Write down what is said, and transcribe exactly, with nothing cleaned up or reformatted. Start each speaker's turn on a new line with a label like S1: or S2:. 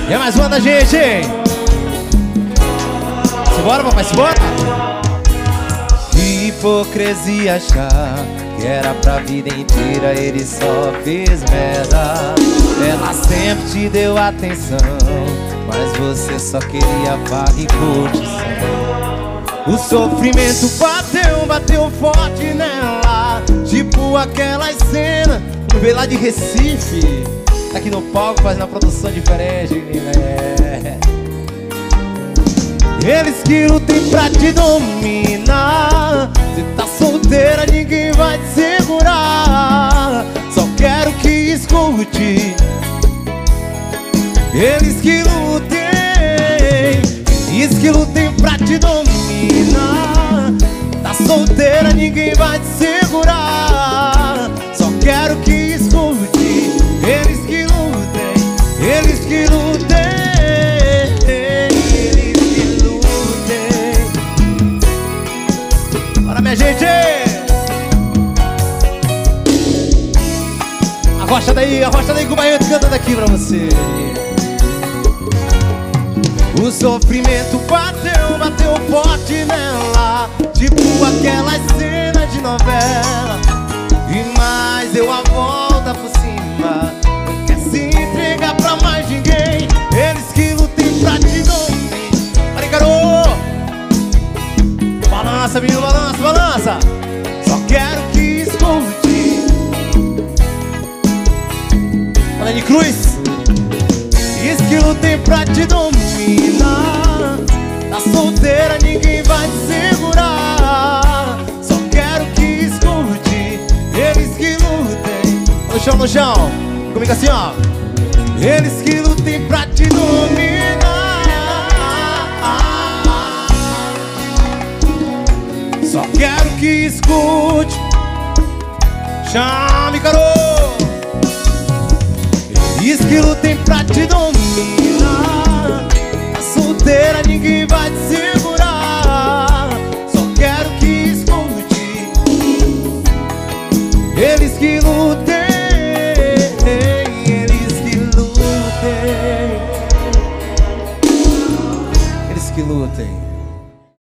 S1: Quer mais uma da gente, hein? Simbora, papai, simbora. Que hipocrisia achar que era pra vida inteira, ele só fez merda. Ela sempre te deu atenção, mas você só queria farra e curtição. O sofrimento bateu, bateu forte nela, tipo aquelas cenas no veio lá de Recife. Aqui no palco faz uma produção diferente, né? Eles que lutem pra te dominar. Cê tá solteira, ninguém vai te segurar. Só quero que escute. Eles que lutem, eles que lutem pra te dominar. Tá solteira, ninguém vai te segurar. Só quero que escute. Eles que lutem, eles que lutem, eles que lutem. Bora, minha gente! Arrocha daí, arrocha daí que o Baiano canta daqui pra você. O sofrimento bateu, bateu forte nela, tipo aquelas cenas de novela. E mais deu a volta por cima, não quer se entregar pra mais ninguém. Eles que lutem pra te dominar. Olha, garoto! Balança, menino, balança, balança. Só quero que escute. Olha de cruz. Eles que lutem pra te dominar. Tá solteira, ninguém vai te segurar. Só quero que escute. Eles que lutem. No chão, no chão. Comigo assim, ó. Eles que lutem pra te dominar. Só quero que escute. Chame, garoto. Eles que lutem pra te dominar. Tá solteira, ninguém vai te segurar. Só quero que escute. Eles que lutem, eles que lutem, eles que lutem.